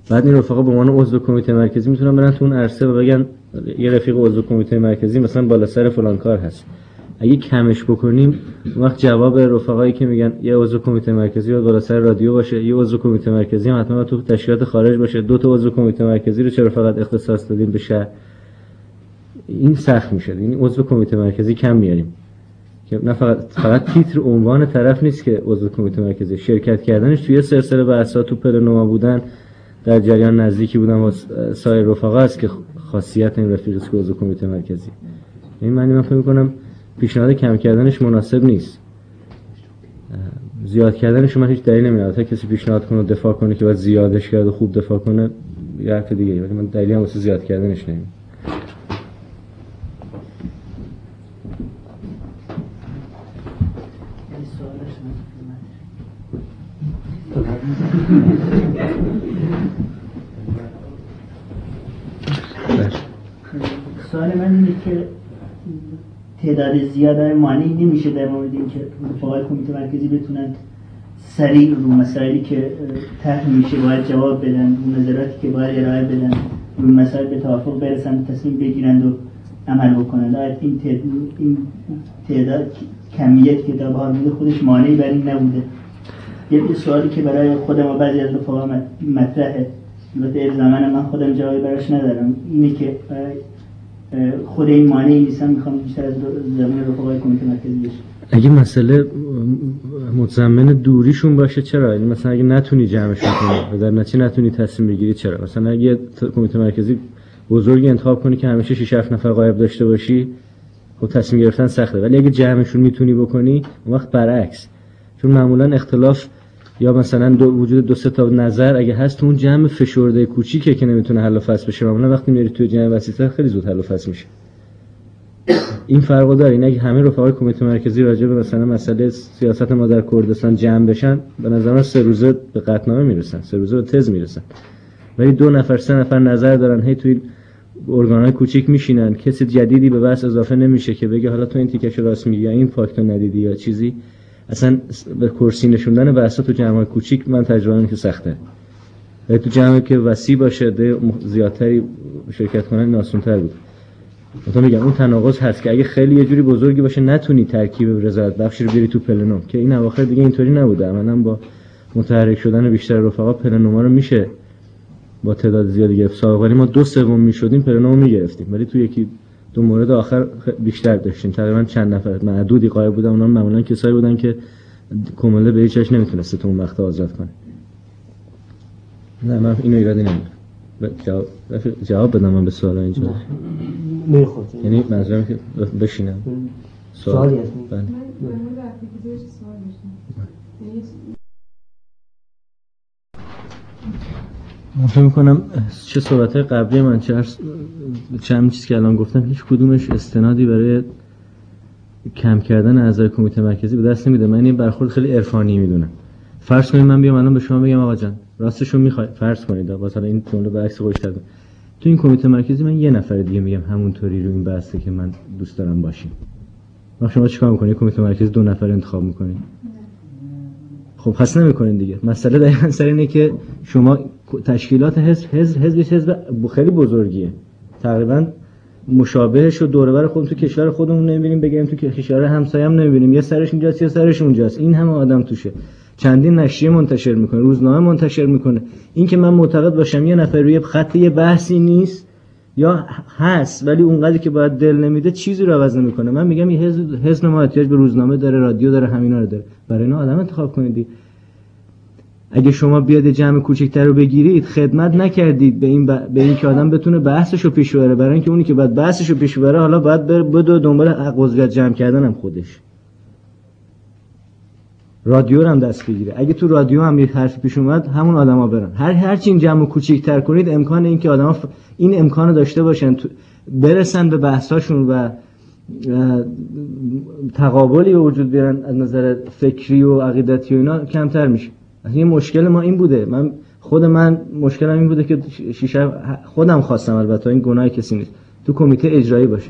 بعد این رفقا به عنوان عضو کمیته مرکزی میتونن برن تو اون عرصه و بگن یه رفیق عضو کمیته مرکزی مثلا بالا سر فلان کار هست، اگه کمش بکنیم وقت جواب رفقایی که میگن یه عضو کمیته مرکزی باید بالا سر رادیو باشه، یه عضو کمیته مرکزی هم حتما تو تشکیلات خارج باشه، دو تا عضو کمیته مرکزی رو چرا فقط اختصاص دادیم به شهر، این سخت میشه. یعنی عضو کمیته مرکزی کم میاریم که نه فقط تیتر عنوان طرف نیست که عضو کمیته مرکزی، شرکت کردنش توی سلسله بحث‌ها تو پلنوما بودن، در جریان نزدیکی بودن با سایر رفقا است که خاصیت این رفیق است که عضو کمیته مرکزی. این معنی من فکر می‌کنم پیشنهاد کم کردنش مناسب نیست، زیاد کردنش من هیچ دلیلی نمی‌بینم. تا کسی پیشنهاد کنه دفاع کنه که باید زیادش کرد و خوب دفاع کنه یه حرف دیگه، ولی من دلیلی واسه زیاد کردنش نمی‌بینم. سوال من اینه که تعداد زیاد مانعی نمیشه در مورد اینکه رفقای کمیته مرکزی بتونن سریع رو مسائلی که طرح میشه باید جواب بدن، رو نظراتی که باید ارائه بدن، رو مسائل به توافق برسن، تصمیم بگیرند و عمل بکنند. این تعداد کمیت که در حال بوده خودش مانعی بر این نبوده. یه سوالی که برای خودم و بعضی از رفقا مطرحه، البته الزاماً من خودم جوابی براش ندارم، اینه که خود این مانعی نیستم، میخوام بیشتر از زمان رفقای کمیته مرکزی بشه. اگه مسئله متضمن دوریشون باشه چرا؟ یعنی مثلا اگه نتونی جمعشون کنی و در نتیجه نتونی تصمیم بگیری چرا؟ مثلا اگه کمیته مرکزی بزرگی انتخاب کنی که همیشه 6 7 نفر غایب داشته باشی، خب تصمیم گرفتن سخته. ولی اگه جمعشون میتونی بکنی اون وقت برعکس، چون معمولا اختلاف یا مثلا وجود دو سه تا نظر اگه هست تو اون جمع فشرده کوچیکه که نمیتونه حل و فصل بشه، معمولا وقتی میری تو جمع وسیع‌تر خیلی زود حل و فصل میشه. این فرقو داره. این اگه همه رفقای کمیته مرکزی راجع به مثلا مسئله سیاست ما در کردستان جمع بشن، به نظر من 3 روزه به قطعنامه میرسن، 3 روزه به تز میرسن. ولی 2 نفر 3 نفر نظر دارن، هی توی ارگان‌های کوچیک میشینن، کسی جدیدی به بحث اضافه نمیشه که بگه حالا تو این تیکش راست میگی یا این فاکتو ندیدی یا چیزی. اصلا به کرسی نشوندن بحثا تو جمع‌های کوچیک من تجربه اینه که سخته. ولی تو جمعی که وسیع باشه ده زیادتری شرکت کنن آسان‌تر بود. مثلا میگم اون تناقض هست که اگه خیلی یه جوری بزرگی باشه نتونی ترکیب رضایت بخشی رو بیاری تو پلنوم، که این اواخر دیگه اینطوری نبوده. عملاً با متحرک شدن بیشتر رفقا پلنوما رو میشه با تعداد زیادی گرفت. سابقا ما 2/3 میشدیم پلنوم میگرفتیم، ولی تو یکی دو مورد آخر بیشتر داشتیم. تقریبا چند نفر معدودی غایب بودن، اونها معمولا کسایی بودن که کمله به هیچ وجه نمیتونسته تو اون وقت آزاد کنه. نه من اینو ایرادی نمیگیرم. جواب بدم من به سوال اینجا. میخواد. یعنی منظورم که بشینم. سوالی هست؟ من رفتی که بهش سوال داشتم. من فکر می‌کنم چه صحبت‌های قبلی من چند چیز که الان گفتم هیچ کدومش استنادی برای کم کردن اعضای کمیته مرکزی به دست نمیده. من این برخورد خیلی عرفانی میدونم. فرض کنید من بیام الان به شما بگم آقا جان راستشو میخوای، فرض کنید مثلا این جمله برعکس خودش تو این کمیته مرکزی من یه نفر دیگه میگم همونطوری رو این بحثه که من دوست دارم باشیم. شما چیکار می‌کنید؟ کمیته مرکزی 2 نفر انتخاب می‌کنید. خب پس نمی‌کنید دیگه. مسئله دقیقاً سر اینه که شما تشکیلات حزب خیلی بزرگیه، تقریبا مشابهش رو دور و بر خودمون تو کشور خودمون نمی‌بینیم، بگیم تو کشور همسایه هم نمی‌بینیم، یه سرش اینجاست یه سرش اونجاست، این همه آدم توشه، چندین نشریه منتشر می‌کنه، روزنامه منتشر می‌کنه. این که من معتقد باشم یه نفر روی خط یه بحثی نیست یا هست ولی اونقدری که باید دل نمیده چیزی رو عوض نمی‌کنه. من میگم یه حزب ما احتیاج به روزنامه داره، رادیو داره، همینا رو داره. برای اینا آدم انتخاب کنید. اگه شما بیاد جمع کوچکتر رو بگیرید خدمت نکردید به این که آدم بتونه بحثشو پیش ببره، برای اینکه اونی که بعد بحثشو پیش ببره حالا باید بده دنبال عضویت جمع کردن هم خودش. رادیو رو هم دست بگیره. اگه تو رادیو هم یه حرف پیش اومد همون آدما برن. هر چی این جمع کوچیک‌تر کنید امکان این که آدما این امکانو داشته باشن برسن به بحثاشون و تقابلی به وجود بیارن از نظر فکری و عقیدتی و اینا کمتر میشه. این مشکل ما این بوده. من مشکلم این بوده که خودم خواستم، البته این گناه کسی نیست، تو کمیته اجرایی باشه.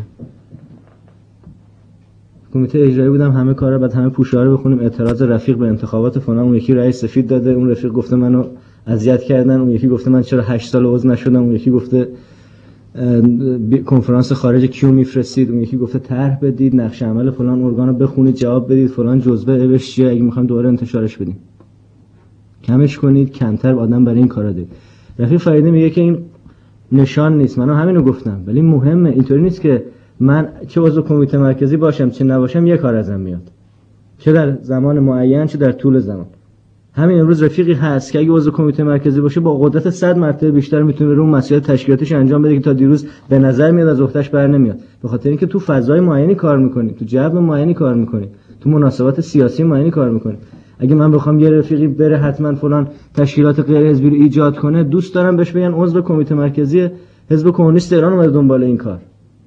کمیته اجرایی بودم، همه کارا بعد همه پوشه‌ها رو بخونیم، اعتراض رفیق به انتخابات فلان، اون یکی رئیس سفید داده، اون رفیق گفته منو اذیت کردن، اون یکی گفته من چرا 8 سال عضو نشدم، اون یکی گفته کنفرانس خارج کیو میفرستید، اون یکی گفته طرح بدید، نقش عمل فلان ارگانو بخونید، جواب بدید، فلان جزوه اوش چیه، اگه میخوام دوباره انتشارش بدیم کمش کنید، کمتر آدم برای این کارا دید. رفیق فریدی میگه که این نشان نیست، منم همینو گفتم، ولی مهمه. اینطوری نیست که من چه عضو کمیته مرکزی باشم چه نباشم یه کار ازم میاد، چه در زمان معین چه در طول زمان. همین امروز رفیقی هست که اگه عضو کمیته مرکزی باشه با قدرت 100 مرتبه بیشتر میتونه رو مسائل تشکیلاتیش انجام بده که تا دیروز به نظر میاد از عهدهش بر نمیاد، به خاطر اینکه تو فضای معینی کار میکنی، تو جو معینی کار میکنی، تو مناسبات سیاسی معینی کار میکنی. اگه من بخوام یه رفیقی بره حتما فلان تشکیلات غیر حزبی رو ایجاد کنه، دوست دارم بهش بگن عضو کمیته مرکزی حزب کمونیست ایران اومده دنبال این کار.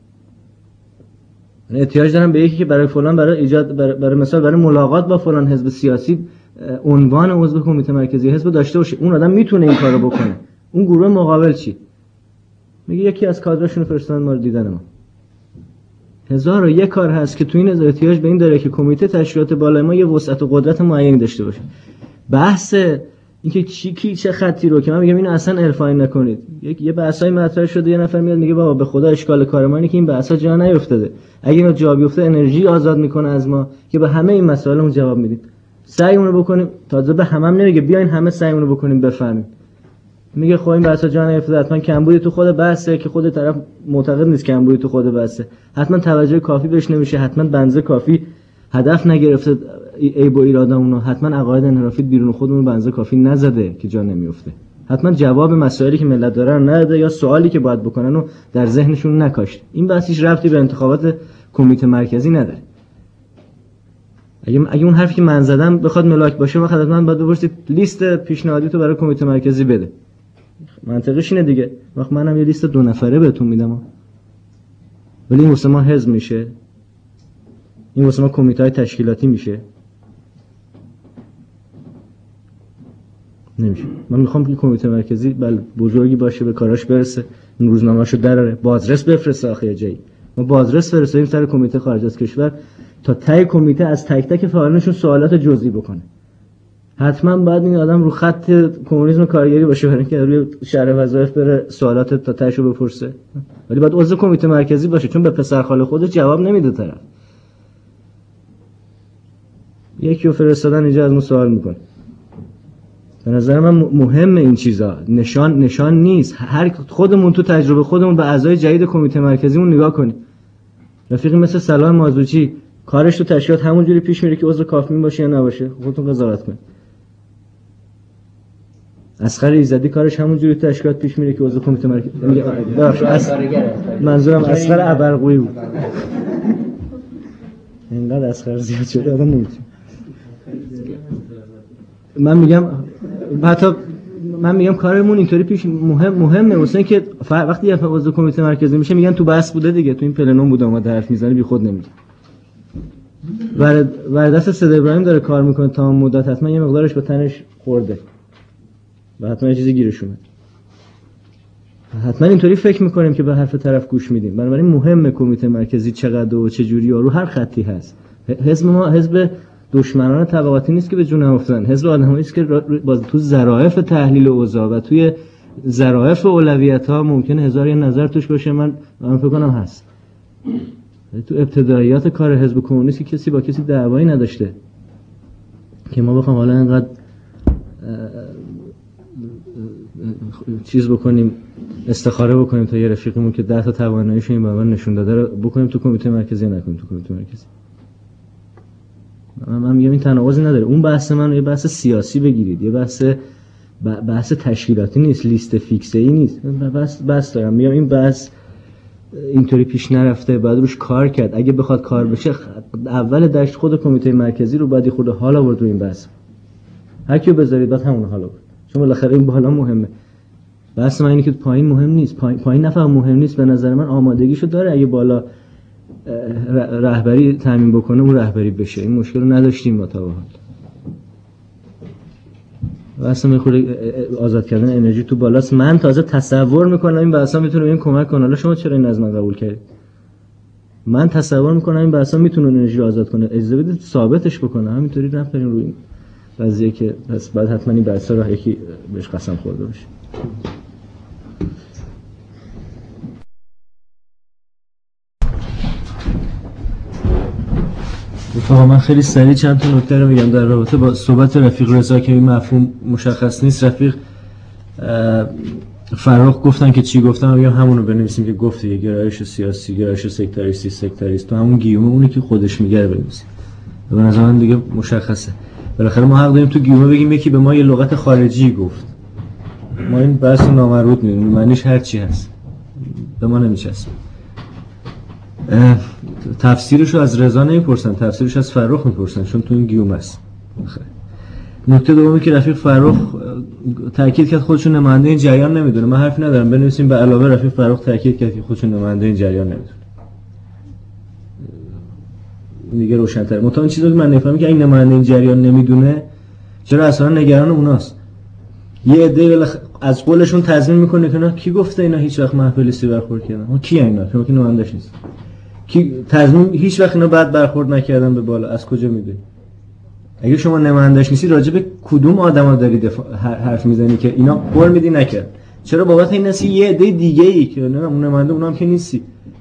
یعنی احتیاج دارم به یکی که برای فلان، برای ایجاد، برای مثلا برای ملاقات با فلان حزب سیاسی عنوان عضو کمیته مرکزی حزب داشته باشه. اون آدم میتونه این کارو بکنه. اون گروه مقابل چی میگه؟ یکی از کادرشون فرستادن ما رو دیدن ما. 1001 کار هست که تو این احتیاج به این داره که کمیته تشکیلات بالای ما یه وسعت و قدرت معینی داشته باشه. بحث اینکه کی چه خطی رو که من میگم اینو اصلا عرفانی نکنید. یه بحثای مطرح شده، یه نفر میاد میگه بابا به خدا اشکال کار ما اینه که این بحثا جا نیافتاده. اگه اینا جا بیفته انرژی آزاد میکنه از ما که به همه این مسائلمون جواب میدیم. سعیمون رو بکنیم، تازه به همم نمیگه بیاین همه سعیمون رو بکنیم بفهمیم. میگه خب این بحثا جا نیافتاده، حتما کمبودی تو خود بحثه که خود طرف معتقد نیست کمبودی تو خود بحثه، حتما توجه کافی بهش نمیشه، حتما بنزه کافی هدف نگرفته عیب و ایرادمون رو، حتما عقاید انحرافی بیرون خودمون بنزه کافی نزده که جا نمیفته، حتما جواب مسائلی که ملت دارن نداده یا سوالی که باید بکنن رو در ذهنشون نکاشت. این بحثش ربطی به انتخابات کمیته مرکزی نداره. اگه اون حرفی که من زدم بخواد ملاک باشه، وقت حتما باید بپرسید لیست پیشنهادی تو برای کمیته مرکزی بده. منطقش اینه دیگه. وقت منم یه لیست 2 نفره بهتون میدم، ولی این واسه ما حزب میشه، این واسه ما کمیته‌های تشکیلاتی میشه، نمیشه. من میخوام که کمیته مرکزی بزرگی باشه، به کاراش برسه، این روزنامه‌اشو دراره، بازرس بفرسته آخه جایی. ما بازرس فرستادیم سر کمیته خارج از کشور تا تای کمیته از تک تک فعالانشون سوالات جزئی بکنه. حتما باید این آدم رو خط کمونیسم کارگری باشه برای اینکه روی شرح وظایف بره سوالات تا تاشو بپرسه، ولی باید عضو کمیته مرکزی باشه، چون به پسر خاله خودش جواب نمیده طرف. یکی رو فرستادن اینجا از ما سوال میکنه. به نظر من مهمه این چیزا، نشان نیست. هر خودمون تو تجربه خودمون به اعضای جدید کمیته مرکزیمون نگاه کنیم. رفیقی مثل صلاح مازوچی کارش تو تشکیلات همونجوری پیش میره که عضو کافمی باشه یا نباشه، خودتون قضاوت کنید. اصغر ایزدی کارش همونجوری تو تشکیلات پیش میره که عضو کمیته مرکزی، منظورم اصغر ابرقویی بود. اینقدر اصغر زیاد شده آدم نمیتونه. من میگم کارمون اینطوری پیش مهمه واسه اینکه وقتی یه عضو کمیته مرکزی میشه میگن تو بحث بوده دیگه، تو این پلنوم بوده، اومد حرف میزنه، بی خود نمیگه. ورد دست سید ابراهیم داره کار میکنه تا مدت، حتما یه مقدارش به تنش خورده و حتما یه چیزی گیرش اومد. حتما اینطوری فکر میکنیم که به حرف طرف گوش میدیم. بنابراین مهمه کمیته مرکزی چقدر و چه جوری و رو هر خطی هست. حزب ما حزب دشمنان طبقاتی نیست که به جون هم افتادن، حزب آدمایی است که تو ظرافت تحلیل اوضاع و توی ظرافت اولویت‌ها ممکنه هزار نظر توش باشه. من فکر کنم هست. تو ابتداییات کار حزب کمونیست کسی با کسی دعوایی نداشته که ما بخوام حالا اینقدر چیز بکنیم، استخاره بکنیم تا یه رفیقمون که 10 تا تواناییشو این بابا نشون داده رو بکنیم تو کمیته مرکزی، نکنیم تو کمیته مرکزی. من میگم این تناقضی نداره. اون بحث من یه بحث سیاسی بگیرید، یه بحث تشکیلاتی نیست، لیست فیکسه ای نیست. بحث دارم میگم این بحث اینطوری پیش نرفته، باید روش کار کرد. اگه بخواد کار بشه اول دشت خود کمیته مرکزی رو باید خود حال آورد رو این بحث. هر کیو بذارید بعد همون حال آورد، چون بالاخره این بالا مهمه. بحث من اینه که پایین مهم نیست، پایین نه فقط مهم نیست، به نظر من آمادگیشو داره. اگه بالا رهبری تامین بکنه اون رهبری بشه، این مشکل رو نداشتیم ما تا به حال. واسه میخوره آزاد کردن انرژی تو بالاست. من تازه تصور میکنم این بحثا میتونه این کمک کنه. حالا شما چرا این از من قبول کردید؟ من تصور میکنم این بحثا میتونه انرژی رو آزاد کنه. اجازه بدید ثابتش بکنه. همینطوری رفتیم روی این قضیه که پس بعد حتما این بحثا رو یکی بهش قسم خورده باشه. من خیلی سریع چند تا نکته رو میگم در رابطه با صحبت رفیق رضا که این مفهوم مشخص نیست. رفیق فراخ گفتن که چی گفتم، میگم همون رو بنویسیم که گفتی، گرایش سیاسی، گرایش سکتاریست، تو همون گیومه اونی که خودش میگه رو بنویسیم. به نظر من دیگه مشخصه. بالاخره ما حق داریم تو گیومه بگیم یکی به ما یه لغت خارجی گفت، ما این بحث نامربوط میدونیم، معنیش هر چی هست به ما نمیچسبه. تفسیرش رو از رضا نمیپرسن، تفسیرش از فرخ میپرسن، چون تو این گیومه است. نکته دومی که رفیق فرخ تاکید کرد خودشون نماینده این جریان نمیدونه، من حرفی ندارم بنویسیم به علاوه رفیق فرخ تاکید کرد که خودشون نماینده این جریان نمیدونه. دیگه روشن‌تر. متأ چیزی که من نفهمم که این نماینده این جریان نمیدونه چرا اصلا نگران اوناست. یه عده از قولشون تضمین میکنه که نه کی گفته اینا هیچ وقت محفلیستی برخورد کردن، اون کی اینا شما که نماینده‌اش نیست، کی تضمین هیچ وقت اینا بعد برخورد نکردن به بالا، از کجا میدونی؟ اگه شما نماینده‌اش نیستی راجع به کدوم آدما دارید حرف میزنی که اینا قول میدی نکرد؟ چرا بابت این نسی یه عده دیگه‌ای که نه اون نماینده اونام که نیستی،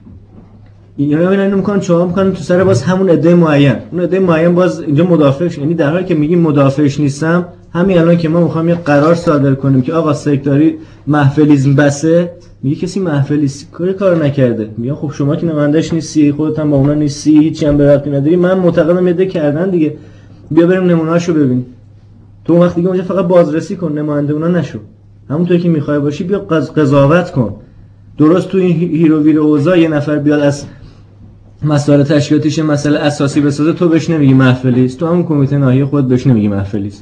اینا اینو میکنن چهار میکنن تو سر باز همون عده معین، اون عده معین باز اینجا مدافعش، یعنی در حالی که میگیم مدافعش نیستم، همین الان که ما میخوام یه قرار صادر کنیم که آقا سکتاری محفلیسم بسه، میگه کسی محفلیسم کار نکرده، میگه خب شما که نماینده‌اش نیستی، خودت هم با اونا نیستی، هیچی هم به ربطی نداری، من معتقدم یه کردن دیگه، بیا بریم نمونه‌اشو ببین. تو اون وقت دیگه اونجا فقط بازرسی کن، نماینده اونا نشو، همونطوری که میخوای باشی بیا قضاوت کن. درست تو این هیرو ویرو اوضاع یه نفر بیاد از مسائل تشکیلاتیش مسئله اساسی بسازه، تو بهش نمیگی محفلیست، تو همون کمیته ناحیه خود بهش نمیگی محفلیست.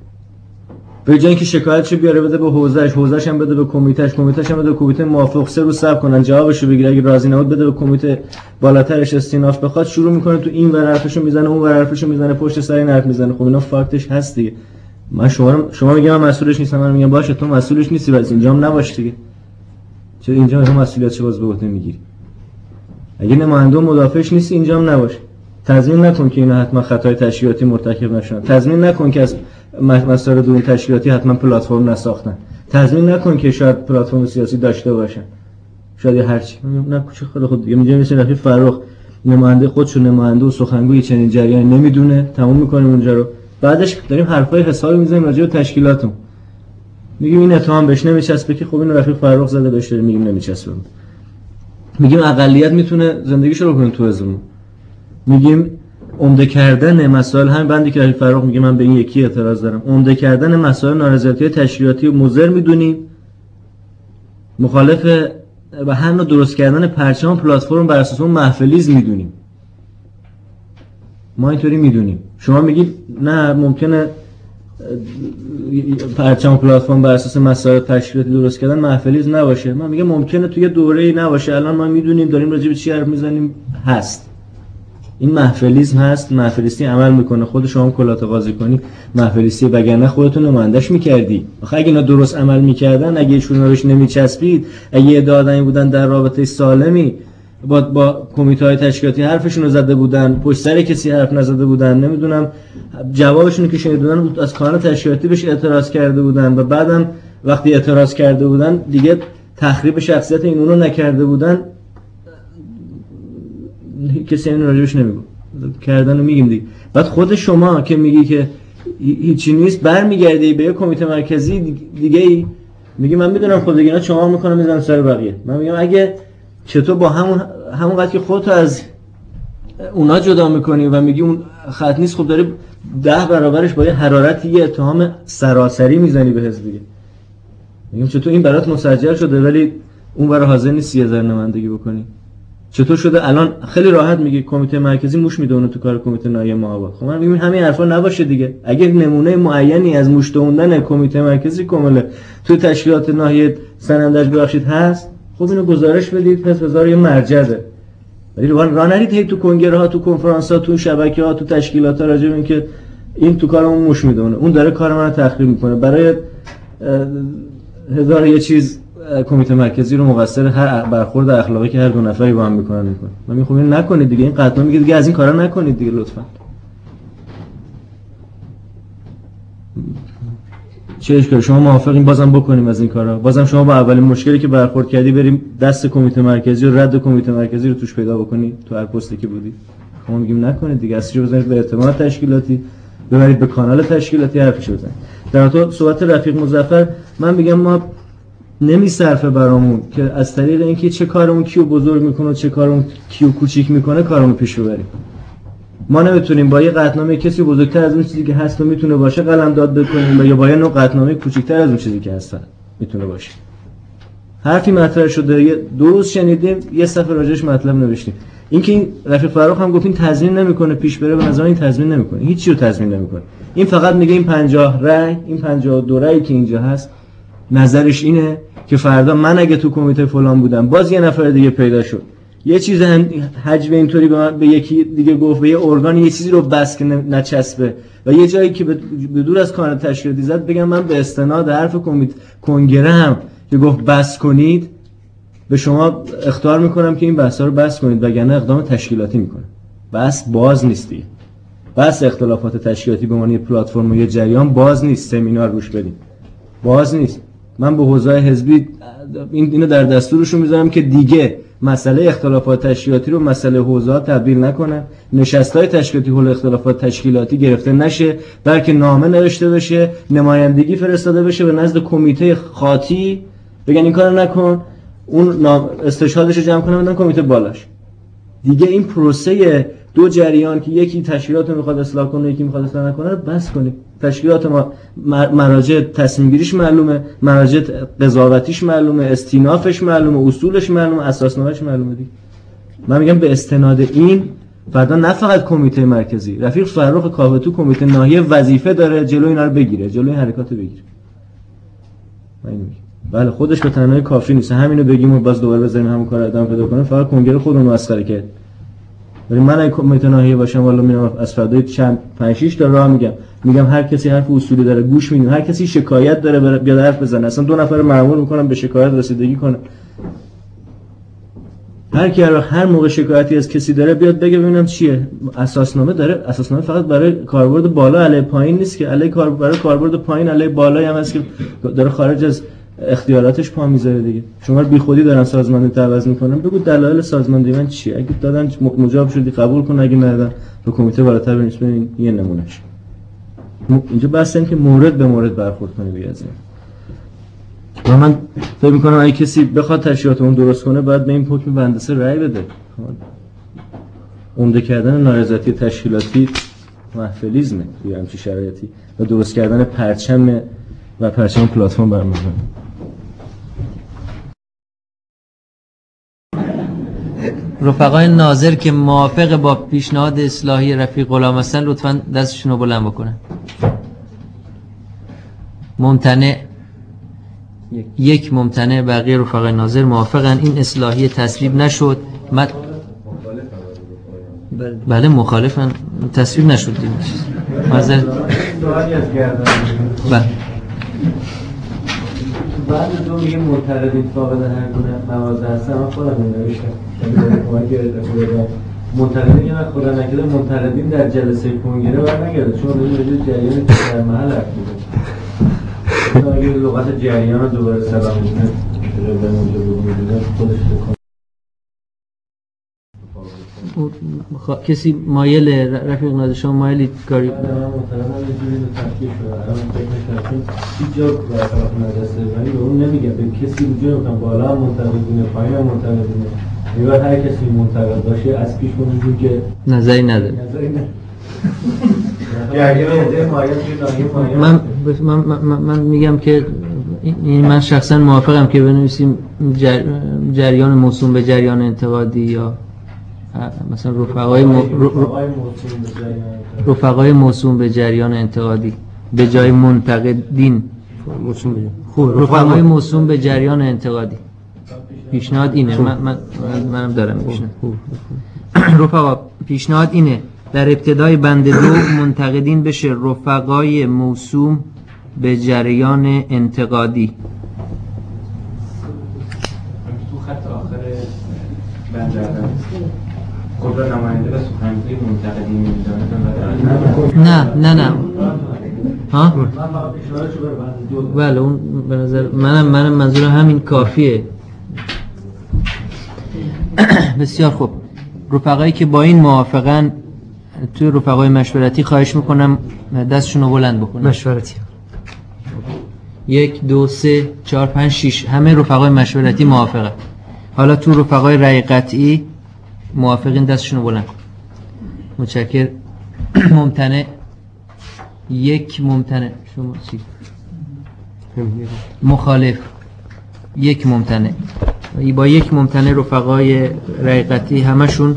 به جای اینکه شکایتشو بیاره بده به حوزه‌اش هم بده به کمیته‌اش هم بده به کمیته موافق، 3 روز صبر کنن جوابشو بگیره، اگه راضی نبود بده به کمیته بالاترش استیناف بخواد، شروع میکنه تو این ور حرفشو میزنه اون ور حرفشو میزنه، پشت سر این حرف میزنه. خب اینا فاکتش هست دیگه. من شما میگم من مسئولش نیستم، من میگم باشه تو مسئولش نیستی، ولی اینجا هم نباش دیگه. چرا اینجا هم مسئولیتش باز به عهده میگیری؟ اگه نماینده و مدافعش نیستی اینجا هم نباش. تضمین نکن که اینا حتما خطای تشکیلاتی مرتکب نشن، تضمین نکن که از مسائل درون تشکیلاتی حتما پلتفرم نساختن، تضمین نکن که شاید پلتفرم سیاسی داشته باشن، شاید هر چی. نه چه خود دیگه میگم مثل رفیق فرخ نماینده خودشو نماینده و سخنگوی چنین جریانی نمیدونه، تموم میکنیم اونجا رو. بعدش داریم حرفای حسابی میزنیم راجع به تشکیلاتم، میگیم این اتهام بهش نمیچسبه که خب این رفیق فرخ زده بهش، داریم میگیم نمیچسبه. میگیم اقلیت میتونه زندگیشو رو کنه تو ازمون. میگیم عمده کردن مسائل، همین بندی که رفیق فرخ میگه من به این یکی اعتراض دارم، عمده کردن مسائل نارضایتی تشکیلاتی و مضر میدونیم، مخالف و همین درست کردن پرچم پلتفرم بر اساس اون محفلیسم میدونیم. ما اینطوری میدونیم. شما میگید نه ممکنه پرچم پلتفرم بر اساس مسائل تشکیلاتی درست کردن محفلیسم نباشه. من میگم ممکنه توی دوره‌ای نباشه، الان ما میدونیم داریم راجع به چی حرف میزنیم، هست این محفلیسم هست، محفلیستی عمل میکنه. خود شما کلات قاضی کنی محفلیستی، وگرنه خودتون نمایندش میکردی. آخه اگه اینا درست عمل میکردن، اگه ایشون روش نمیچسبید، اگه ادعایی بودن در رابطه سالمی با کمیته‌های تشکیلاتی حرفشون رو زده بودن، پشت سر کسی حرف نزده بودن، نمیدونم جوابشون که شنیدن از کانال تشکیلاتی بهش اعتراض کرده بودن و بعدم وقتی اعتراض کرده بودن دیگه تخریب شخصیت این اونو نکرده بودن، کسی این راجبش نمیگه، کردن رو میگیم دیگه. بعد خود شما که میگی که هیچی نیست، برمیگردی به یه کمیته مرکزی دیگه ای میگی من میدونم خود دیگه اینا چهار میکنم میذارم سر بقیه. من میگم اگه چطور با همون قد که خودتو از اونا جدا میکنی و میگی اون خط نیست، خب داری 10 برابرش با یه حرارتی یه اتهام سراسری میزنی به حزب دیگه. میگم چطور این برات مسجل شده ولی اون برای حاضر نیستی یه ذره نمایندگی بکنی؟ چطور شده الان خیلی راحت میگی کمیته مرکزی موش میدونه تو کار کمیته ناحیه مآباد؟ خب من میگم همین حرفا نباشه دیگه. اگه نمونه معینی از موش دووندن کمیته مرکزی کامله تو تشکیلات ناحیه سنندج ببخشید هست، خب اینو گزارش بدید، پس بذار یه مرجع ده. ولی راه نرید هی تو کنگره ها، تو کنفرانس ها، تو شبکه ها، تو تشکیلات ها راجع به این که این تو کارمون موش میدونه، اون داره کار منو تخریب میکنه، برای هزار یه چیز کمیته مرکزی رو مقصر هر برخورد اخلاقی که هر دو نفری با هم میکنن. من میگم خب این نکنید دیگه، این قطعا میگه دیگه از این کارا نکنید دیگه لطفا. چه اشکالی؟ شما موافقین بازم بکنیم از این کارا؟ بازم شما با اولین مشکلی که برخورد کردی بریم دست کمیته مرکزی و رد کمیته مرکزی رو توش پیدا بکنی تو هر پستی که بودی؟ ما میگیم نکنید دیگه، اصلیشو بزنید به اعتماد تشکیلاتی، ببرید به کانال تشکیلاتی حرفشو بزنید. در تو صحبت رفیق مظفر من میگم ما نمیصرفه برامون که از طریق اینکه چه کارمون کیو بزرگ میکنه و چه کارمون کیو کوچیک میکنه کارمون پیش ببریم. ما نمیتونیم با یه قطعنامه کسی بزرگتر از اون چیزی که هست و میتونه باشه قلمداد بکنیم یا با یه نوع قطعنامه کوچیک‌تر از اون چیزی که هست میتونه باشه. حرفی مطرح شده، یه دو روز شنیدیم، یه صفحه راجعش مطلب نوشتیم. اینکه این رفیق فرخ هم گفت این تضمین نمیکنه پیش بره، به نظر این تضمین نمیکنه، هیچ چیزی رو تضمین نمیکنه. این فقط میگه این 50 رأی، این 52 رأی که اینجا هست نظرش اینه که فردا من اگه تو کمیته فلان بودم باز یه نفر دیگه پیدا شد یه چیز حجم اینطوری به یکی دیگه گفت، به یه ارگان یه چیزی رو بس که نچسبه و یه جایی که به دور از کانال تشکیلاتی زد، بگم من به استناد حرف کمیته کنگره هم که گفت بس کنید به شما اخطار میکنم که این بحثا رو بس کنید، وگرنه اقدام تشکیلاتی میکنه. بس باز نیستی، بس اختلافات تشکیلاتی به معنی پلتفرم و یه جریان باز نیست، سمینار روش بدیم باز نیست. من به حوزه حزبی اینو در دستورشون میذارم که دیگه مسئله اختلافات تشکیلاتی رو مسئله حوزه تبدیل نکنن، نشستای تشکیلاتی حول اختلافات تشکیلاتی گرفته نشه، بلکه نامه نوشته بشه، نمایندگی فرستاده بشه به نزد کمیته خاطی، بگن این کارو نکن، اون استشهادش رو جمع کنه بدن کمیته بالاش. دیگه این پروسه دو جریان که یکی تشکیلات رو میخواد اصلاح کنه یکی میخواد اصلاح نکنه رو بس کنیم. تشکیلات ما مراجع تصمیم گیریش معلومه، مراجع قضاوتیش معلومه، استینافش معلومه، اصولش معلومه، اساسنامه‌اش معلومه دیگه. من میگم به استناد این فردا نه فقط کمیته مرکزی، رفیق فرخ کاوه تو کمیته ناحیه وظیفه داره جلوی اینا رو بگیره، جلوی حرکات رو بگیره. من میگم بله خودش به تنهایی کافی نیست، همینو بگیم و باز دوباره بزنیم همون کارو ادامه پیدا کنه، فقط کنگره خودمون رو مسخره کرد. ولی من اگه کمیته ناحیه باشم والا میام از فردای چند 5 6 تا راه میگم هر کسی حرف اصولی داره گوش میدیم، هر کسی شکایت داره بیاد حرف بزنه، اصلا 2 نفر مأمور میکنم به شکایت رسیدگی کنه، هر کی هر موقع شکایتی از کسی داره بیاد بگه ببینم چیه. اساسنامه داره، اساسنامه فقط برای کاربرد بالا علیه پایین نیست که، علیه برای کاربرد پایین علیه بالایی هم هست که داره خارج از اختیاراتش پا میذاره دیگه. شما بی خودی دارن سازماندهی تعویض میکنن، بگو دلایل سازماندهی من چیه، اگه دادن مجاب شدی قبول کن، اگه ندادن تو کمیته بالاتر بنویس ببین یه نمونهش. اینجا بحث اینه که مورد به مورد برخورد کنی دیگه. از این من فکر میکنم اگه کسی بخواد تشریحاتمون درست کنه باید به این حکم بندسه رأی بده. عمده کردن نارضایتی تشکیلاتی محفلیزمه توی همچین شرایطی و درست کردن پرچم و پرچم پلتفرم برنامه. رفقای ناظر که موافق با پیشنهاد اصلاحی رفیق غلام هستن لطفاً دستشون رو بلند بکنن. ممتنع یک ممتنع، بقیه رفقای ناظر موافقن. این اصلاحی تصویب نشد. بله مخالفن، تصویب نشد دیگه. معذرت. بله بعد دو میگه معترضین فاقد هر گونه موازه هستن. من خودم نوشتم معترضین که من خدا نکرده معترضین در جلسه کنگره برنگرده، چون این جریانی که در محل حرف بوده اگه لغت جریان رو دوباره سلام میدونه به اونجا بگونه خودش کسی مایل رفیق ناظر شما مایلی کاری من معترضم یه جوری به تفکیش شده الان فکر نکنم هیچ جا برطرف مدرسه ولی به اون نمیگه به کسی اونجا میکنم بالا هم منتقدینه پایین هم منتقدینه میباید هر کسی منتقد باشه از پیش کنیم که نظری نداره. من میگم که من شخصا موافقم که بنویسیم جریان موسوم به جریان انتقادی یا مثلا رفقای موسوم به جریان انتقادی به جای منتقدین. رفقای موسوم به جریان انتقادی پیشنهاد اینه. منم دارم پیشنهاد. رفقا پیشنهاد اینه در ابتدای بند 2 منتقدین بشه رفقای موسوم به جریان انتقادی. تو خط آخر بند خود را نماینده و سخنگوی منتقدین می‌دانند. نه ها؟ بله اون به نظر منم منظور همین کافیه. بسیار خوب. رفقایی که با این موافقن توی رفقای مشورتی خواهش میکنم دستشون رو بلند بکنن. مشورتی 1 2 3 4 5 6 همه رفقای مشورتی موافقه. حالا تو رفقای رأی قطعی موافقین دستشون رو بلند. متشکر. ممتنع 1 ممتنع. شما چی؟ مخالف 1 ممتنع. با 1 ممتنع رفقای رأی قطعی همشون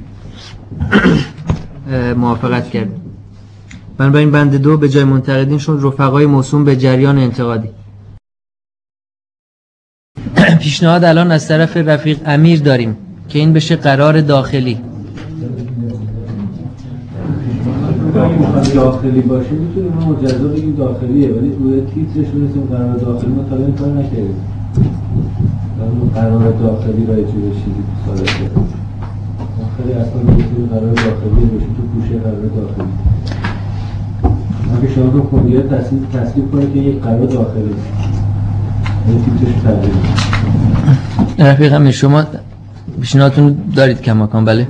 موافقت کرد. بنابراین بند 2 به جای منتقدین شد رفقای موسوم به جریان انتقادی. پیشنهاد الان از طرف رفیق امیر داریم که این بشه قرار داخلی. داخلی باشه میتونیم ما مجزا بگیم داخلیه، ولی روی تیترش میرسیم قرار داخلی. ما تا این کار نکردیم. قرار داخلی رایجه بشید صادر کردیم. خیلی اصلا میتونیم قرار داخلی بشید تو پوشه قرار داخلی. اگه شما رو کنگره تصویب کنه که یک قرار داخلی این تیترش تغییر. رفیق امیر شما پیشنهادتون دارید کماکان؟ بله.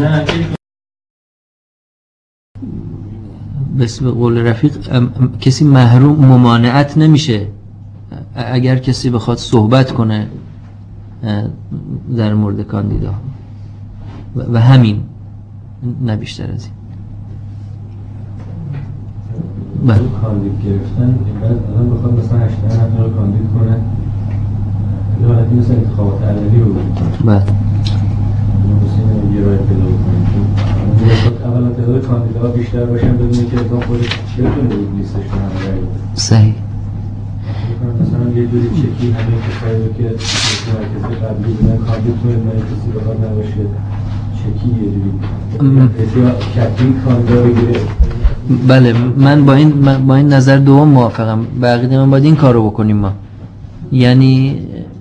به قول رفیق کسی محروم ممانعت نمیشه اگر کسی بخواد صحبت کنه در مورد کاندیدا و همین، نه بیشتر از این. بله کاندید گرفتن بعد آدم بخواد مثلا 8 نفر رو کاندید کنه یه حالتی مثلا انتخابات علنی رو بله یه رای پیدا بکنیم چون اولا تعداد کاندیداها بیشتر باشن بدونه که ازان خودش بتونه بود لیستش کنه رای بده. صحیح. مثلا یه جوری چکی همه کسایی رو که مرکزی قبلی بودن کاندید کنید من کسی بخواد نباشه چکی یه جوری بسیار کپی کاندیدا بگیره. بله من با این نظر دوم موافقم. بقیه من باید این کار رو بکنیم. ما یعنی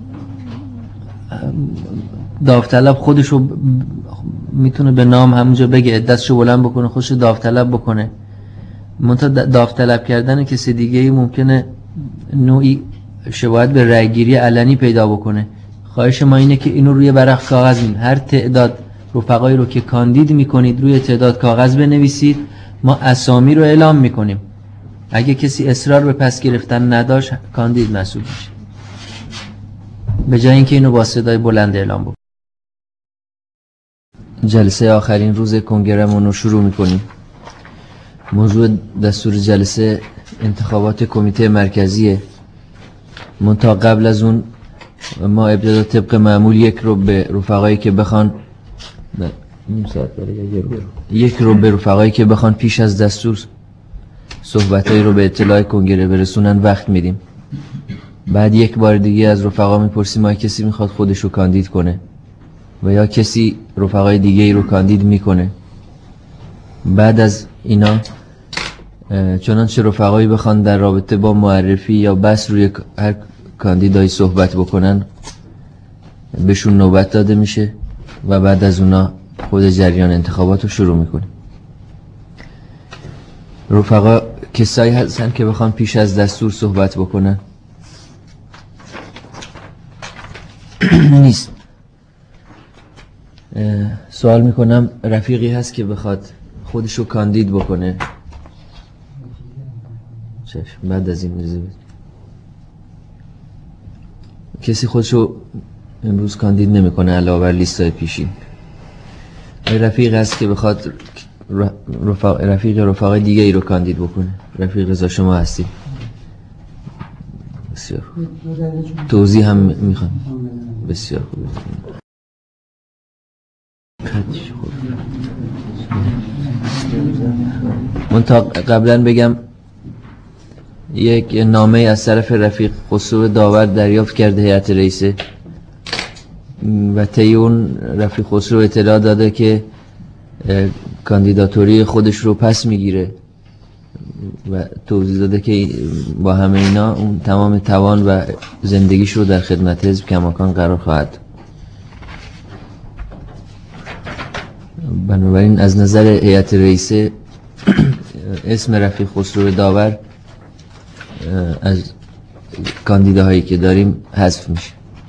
داوطلب خودشو میتونه به نام همونجا بگه دستشو بلند بکنه خودشو داوطلب بکنه. منتها داوطلب کردن کسی دیگه ممکنه نوعی شباهت به رأیگیری علنی پیدا بکنه. خواهش ما اینه که اینو روی ورق کاغذ می‌نویسید. هر تعداد رفقایی رو که کاندید میکنید روی تعداد کاغذ بنویسید. ما اسامی رو اعلام میکنیم. اگه کسی اصرار به پس گرفتن نداشت کاندید محسوب میشه. به جای اینکه اینو با صدای بلند اعلام بکنیم. جلسه آخرین روز کنگره‌مون رو شروع میکنیم. موضوع دستور جلسه انتخابات کمیته مرکزیه. منتها قبل از اون ما ابتدا طبق معمول یک رو به رفقایی که بخوان به رفقایی که بخوان پیش از دستور صحبتایی رو به اطلاع کنگره برسونن وقت میدیم. بعد یک بار دیگه از رفقا میپرسیم آیا کسی میخواد خودش رو کاندید کنه و یا کسی رفقای دیگه ای رو کاندید میکنه. بعد از اینا چنانچه رفقایی بخوان در رابطه با معرفی یا بس روی هر کاندیدایی صحبت بکنن بهشون نوبت داده میشه و بعد از اونا خود جریان انتخابات رو شروع میکنیم. رفقا کسایی هستن که بخوان پیش از دستور صحبت بکنن؟ نیست. سوال میکنم رفیقی هست که بخواد خودشو کاندید بکنه؟ چشم. بعد از این کسی خودشو امروز کاندید نمیکنه علاوه بر لیستای پیشین؟ رفیق هست که بخواد رفقای دیگه ای رو کاندید بکنه؟ رفیق رضا شما هستید؟ بسیار خوب. توضیح هم میخوام. بسیار خوب. من تا قبلا بگم یک نامه از طرف رفیق خسرو داور دریافت کرده هیئت رئیسه و طی اون رفیق خسرو اطلاع داده که کاندیداتوری خودش رو پس میگیره و توضیح داده که با همه اینا اون تمام توان و زندگیش رو در خدمت حزب کماکان قرار خواهد. بنابراین از نظر هیئت رئیسه اسم رفیق خسرو داور از کاندیداهایی که داریم حذف میشه.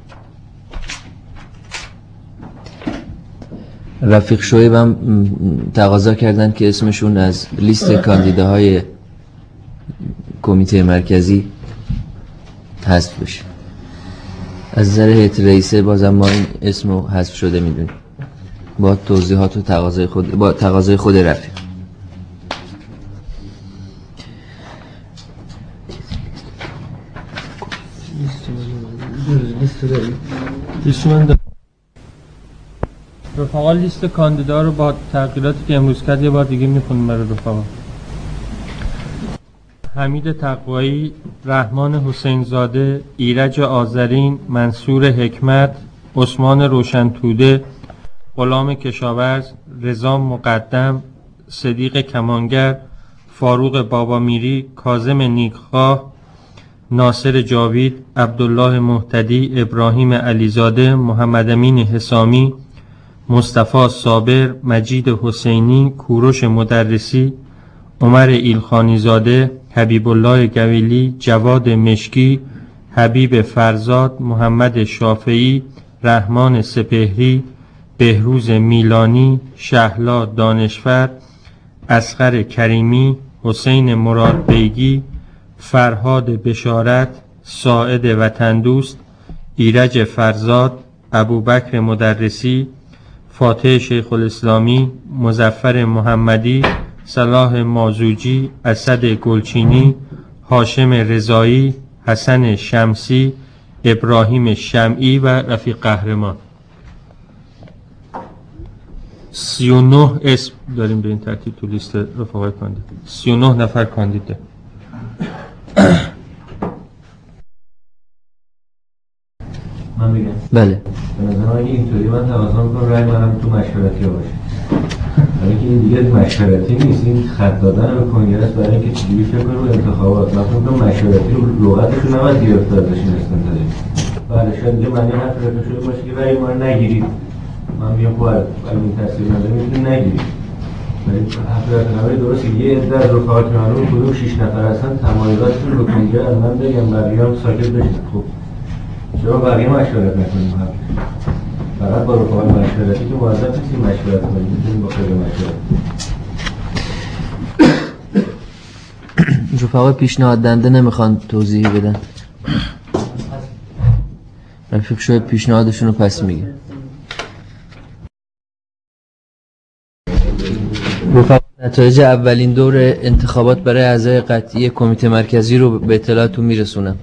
رفیق شعیب هم تقاضا کردن که اسمشون از لیست کاندیداهای کمیته مرکزی حذف بشه. از نظر هیئت رئیسه بازم ما این اسمو حذف شده میدونیم با توضیحات و تقاضای خود رفیق. رفقا لیست کاندیدا رو با تغییراتی که امروز کرد یه بار دیگه میخونیم برای رفقا. حمید تقوایی، رحمان حسین زاده، ایرج آذرین، منصور حکمت، عثمان روشنتوده، غلام کشاورز، رضا مقدم، صدیق کمانگر، فاروق بابامیری، کاظم نیکخواه، ناصر جاوید، عبدالله مهتدی، ابراهیم علیزاده، محمد امین حسامی، مصطفی صابر، مجید حسینی، کوروش مدرسی، عمر ایلخانی زاده، حبیب الله گویلی، جواد مشکی، حبیب فرزاد، محمد شافعی، رحمان سپهری، بهروز میلانی، شهلا دانشفر، اصغر کریمی، حسین مراد بیگی، فرهاد بشارت، ساعد وطندوست، ایرج فرزاد، ابوبکر مدرسی، فاتح شیخ الاسلامی، مظفر محمدی، صلاح مازوجی، اسد گلچینی، هاشم رضایی، حسن شمسی، ابراهیم شمعی و رفیق قهرمان. 39 اسم داریم به این ترتیب تو لیست رفقای کاندید. 39 نفر کاندید. من بگم بله. به نظر من اینطوری من تقاضا میکنم رای منم تو مشورتی باشه. برای که این دیگه مشورتی نیست، این خط دادن به کنگره برای اینکه چجوری فکر کنه رو انتخابات. من فکر می‌کنم مشورتی رو لغتش رو نباید گرفتار بشین استنتاجی. بله شاید اینجا معنی حرف رفته شده باشه که رای ما رو نگیرید. من میگم خب اگه این تاثیر نداره میتونید نگیرید. ولی حرف رفته درسته یه عده از رفقات معلوم کدوم 6 نفر هستن تمایلاتشون رو کنگره از من بگم بقیه ساکت بشین. خب چرا بقیه مشورت نکنیم؟ فقط با رفقای مشورتی که موظف نیستیم مشورت کنیم، میتونیم با خیلی مشورت. رفقای پیشنهاد دنده نمیخوان توضیحی بدن. رفیق شاید پیشنهادشون رو پس میگه. نتایج اولین دور انتخابات برای اعضای قطعی کمیته مرکزی رو به اطلاعتون میرسونم.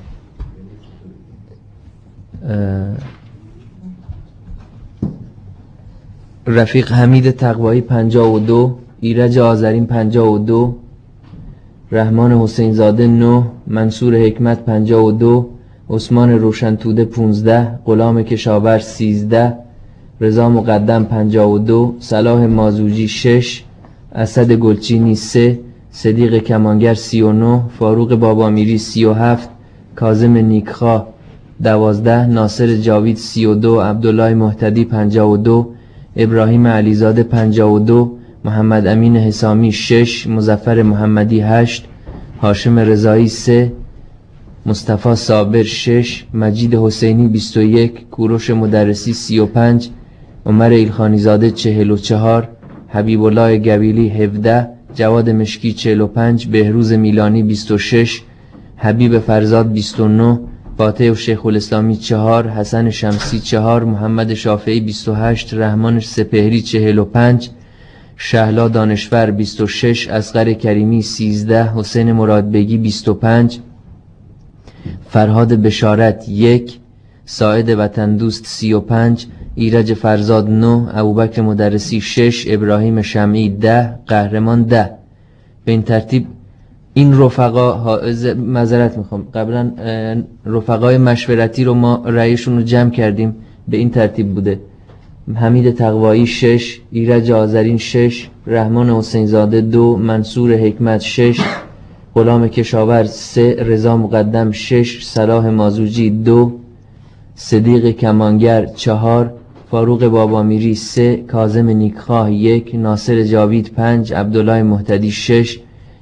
رفیق حمید تقوایی 52، ایرج آذرین 52، رحمان حسین زاده 9، منصور حکمت 52، عثمان روشنتوده 15، غلام کشاورز 13، رضا مقدم 52، صلاح مازوجی 6، اسد گلچینی 3، صدیق کمانگر 39، فاروق بابامیری 37، کاظم نیکخواه 12، ناصر جاوید 32، عبدالله مهتدی 52، ابراهیم علیزاده 52، محمد امین حسامی 6، مظفر محمدی 8، هاشم رضایی 3، مصطفی صابر 6، مجید حسینی 21، کوروش مدرسی 35، عمر ایلخانی زاده 44، حبیب الله گویلی 17، جواد مشکی 45، بهروز میلانی 26، حبیب فرزاد 29، فاتح شیخ الاسلامی 4، حسن شمسی 4، محمد شافعی 28، رحمان سپهری 45، شهلا دانشفر 26، اصغر کریمی 13، حسین مرادبگی 25، فرهاد بشارت 1، ساعد وطندوست 35، ایرج فرزاد 9، ابوبکر مدرسی 6، ابراهیم شمعی 10، قهرمان 10. به این ترتیب این رفقا معذرت میخوام قبلا رفقای مشورتی رو ما رأیشون رو جمع کردیم به این ترتیب بوده: حمید تقوایی 6، ایرج آذرین 6، رحمان حسین زاده 2، منصور حکمت 6، غلام کشاورز 3، رضا مقدم 6، صلاح مازوجی 2، صدیق کمانگر 4، فاروق بابامیری 3، کاظم نیکخواه 1، ناصر جاوید 5، عبدالله مهتدی 6،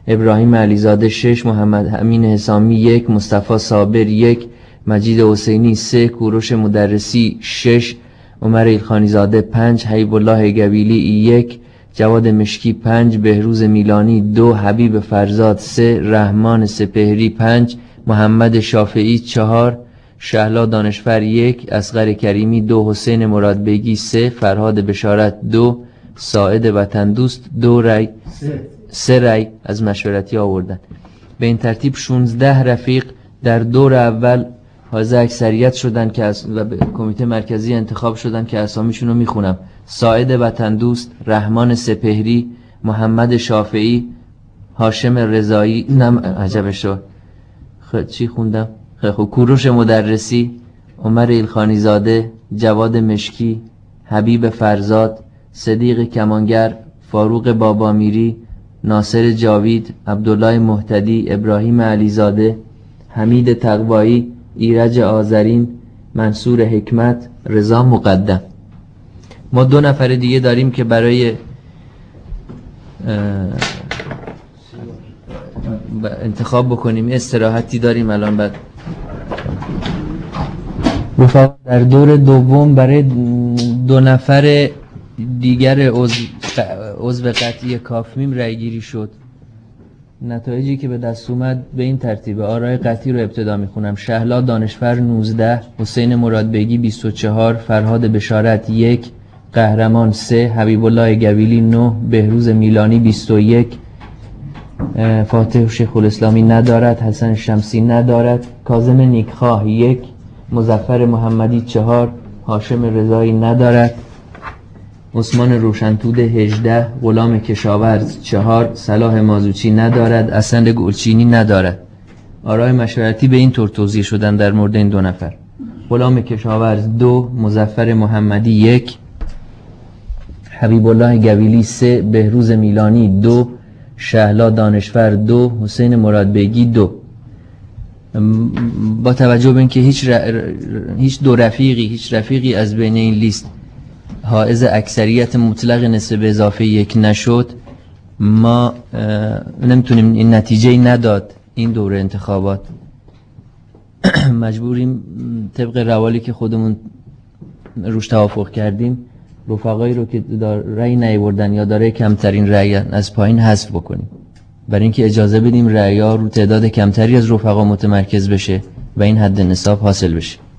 ابراهیم علیزاده 6، محمد امین حسامی 1، مصطفی صابر 1، مجید حسینی 3، کوروش مدرسی 6، عمر ایلخانی زاده 5، حبیب الله گویلی 1، جواد مشکی 5، بهروز میلانی 2، حبیب فرزاد 3، رحمان سپهری 5، محمد شافعی 4، شهلا دانشفر 1، اصغر کریمی 2، حسین مرادبگی 3، فرهاد بشارت 2، ساعد وطن دوست 2 رای 3 رای از مشورتی آوردن. به این ترتیب 16 رفیق در دور اول حائز اکثریت شدن که و به کمیته مرکزی انتخاب شدن که اسامیشون رو میخونم: ساعد وطن دوست، رحمان سپهری، محمد شافعی، هاشم رضایی، عجب شد چی خوندم؟ خب کوروش مدرسی، عمر ایلخانی زاده، جواد مشکی، حبیب فرزاد، صدیق کمانگر، فاروق بابامیری، ناصر جاوید، عبدالله محتدی، ابراهیم علیزاده، حمید تقوایی، ایرج آذرین، منصور حکمت، رضا مقدم. ما 2 نفر دیگه داریم که برای انتخاب بکنیم. استراحتی داریم الان. بعد در دور دوم برای 2 نفر دیگر عضو قطعی کافمیم رای گیری شد. نتایجی که به دست اومد به این ترتیب: آرای قطعی رو ابتدا میخونم: شهلا دانشفر 19، حسین مرادبگی 24، فرهاد بشارت 1، قهرمان 3، حبیب الله گویلی 9، بهروز میلانی 21، فاتح شیخ الاسلامی ندارد، حسن شمسی ندارد، کاظم نیکخواه 1، مظفر محمدی 4، هاشم رضایی ندارد، عثمان روشنتود 18، غلام کشاورز 4، صلاح مازوچی ندارد، اسند گلچینی ندارد. آرای مشورتی به این طور توزیع شدن در مورد این 2 نفر: غلام کشاورز 2، مظفر محمدی 1، حبیب الله گویلی 3، بهروز میلانی 2، شهلا دانشفر 2، حسین مرادبگی 2. با توجه به اینکه هیچ رفیقی از بین این لیست حائز اکثریت مطلق نصف به اضافه 1 نشد، ما نمیتونیم، این نتیجه نداد این دوره انتخابات. مجبوریم طبق روالی که خودمون روش توافق کردیم رفقایی رو که رأی نیاوردن یا داره کمترین رأی از پایین حذف بکنیم، برای اینکه اجازه بدیم رأی‌ها رو تعداد کمتری از رفقا متمرکز بشه و این حد نصاب حاصل بشه.